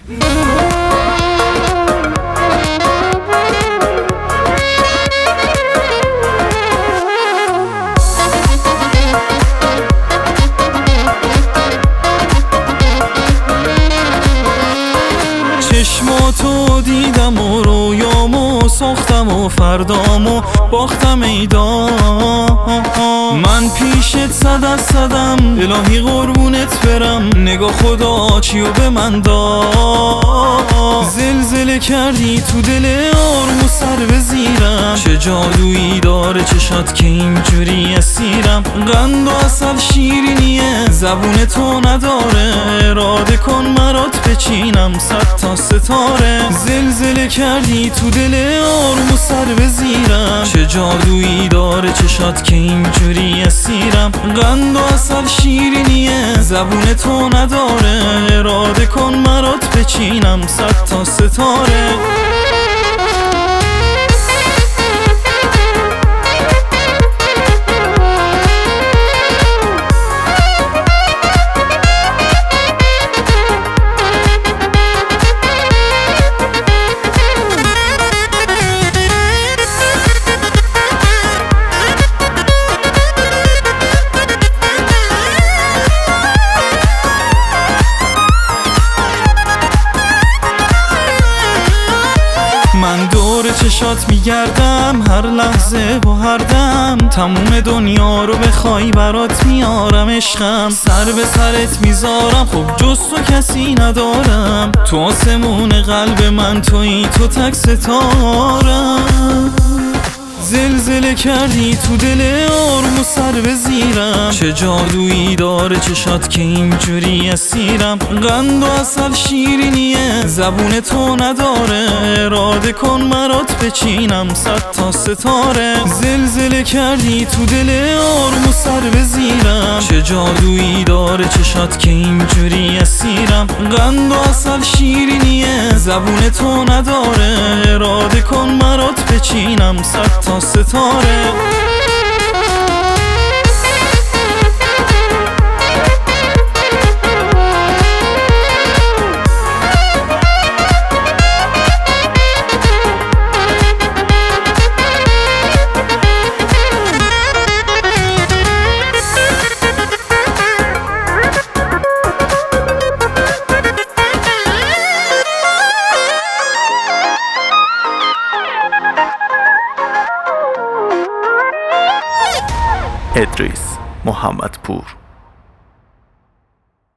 چشماتو دیدم و رویامو ساختم و فردامو باختم ایدان. من پیشت صد از صدم الهی قربونت برم، نگاه خدا چیو به من داد. زلزله کردی تو دل آروم و سر به زیرم، چه جادویی داره چشات که اینجوری اسیرم. قند و اصل شیرینیه زبون تو نداره، اراده کن مرات بچینم 100 تا ستاره. زلزله کردی تو دل آروم و سر به زیرم، چه جادویی داره چشات که اینجوری اسیرم. قند و اصل شیرینیه زبون تو نداره، اراده کن مرات بچینم 100 تا ستاره. من دور چشات میگردم هر لحظه و هر دم، تموم دنیا رو بخوای برات میارم عشقم. سر به سرت میذارم خب جز تو کسی ندارم، تو آسمون قلب من تویی، تو تک ستارم. زلزله کردی تو دل آروم و سر به زیرم، چه جادویی داره چشات که اینجوری اسیرم. قند و اصل شیرینیه زبون تو نداره، اراده کن مرات بچینم 100 تا ستاره. زلزله کردی تو دل آروم و سر به زیرم، چه جادویی داره چشات که اینجوری اسیرم. قند و اصل شیرینیه زبون تو نداره، اراده کن مرات بچینم 100 تا ستاره. ادریس محمدپور.